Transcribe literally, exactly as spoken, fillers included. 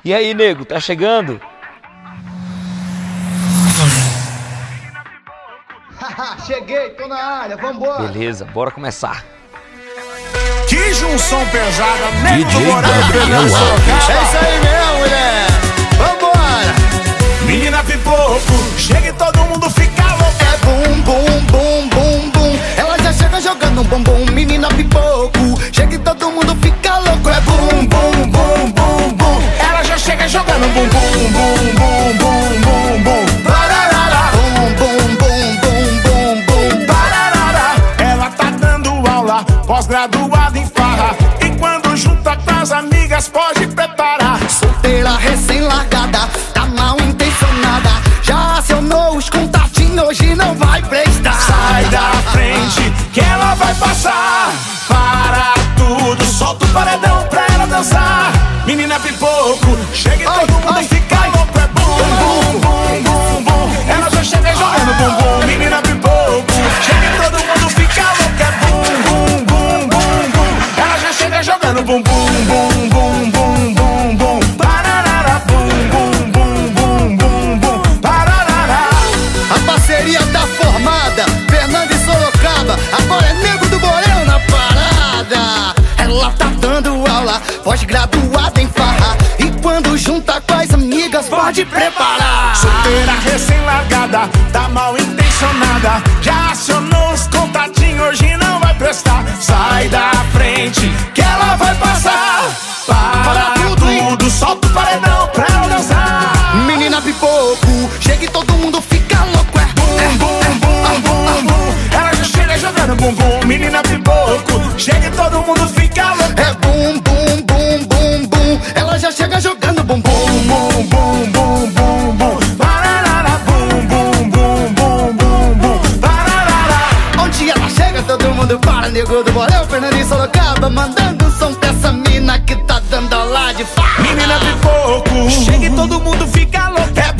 E aí, nego, tá chegando? Cheguei, tô na área, vambora. Beleza, bora começar. Que junção pesada, nego D J do Moraes, Gabriel Fernando Alves. Sorocaba. É isso aí mesmo, mulher. Vambora. Menina pipoco, chega e todo mundo fica louco. É bum, bum, bum, bum, bum. Ela já chega jogando um bumbum. Menina pipoco, chega e todo mundo fica louco. É bum, bum, bum, bum, bum. Ela já chega jogando bum, bum, bum, bum, bum, bum, bum. Pararara. Bum, bum, bum, bum, bum, bum. Pararara. Ela tá dando aula, pós-graduada em farra. E quando junta com as amigas, pode preparar. Solteira recém-largada, tá mal intencionada. Já acionou os contatinhos, hoje não vai prestar. Sai da frente, que ela vai passar. Para tudo, solta o paredão pra ela dançar. Menina pipoco, chega e Ai, todo mundo ai, fica ai. louco. É bum, bum, bum, bum, bum. Ela já chega jogando bumbum. Menina pipoco, chega e todo mundo fica louco. É bum, bum, bum, bum, bum. Ela já chega jogando bumbum, bum, bum, bum, bum, bum. Pararara, bum, bum, bum, bum, bum, bum. Pararara. A parceria tá formada, Fernando e Sorocaba. Agora é Nego do Borel na parada. Ela tá dando aula, pós-graduada em farra. E quando junta com as amigas, pode preparar. Solteira recém-largada, tá mal intencionada. Já acionou os contatinhos, hoje não vai prestar. Sai da frente, que ela vai passar. Para, Para tudo, hein? tudo, solta o paredão pra ela dançar. Menina pipoco, chega e todo mundo fica louco. É Bum, bum, bum, bum, bum. Ela já chega jogando bumbum. Menina pipoco, chega e todo mundo fica louco. É bum, bum, bum, bum, bum. Ela já chega jogando bumbum. Bum, bum, bum, bum, bum. Pararara, bum, bum, bum, bum, bum, bum. Pararara. Onde ela chega, todo mundo para. Nego do Borel, Fernando e Sorocaba. Mandando som pra essa mina que tá dando aula de farra. Menina pipoco, chega e todo mundo fica louco. É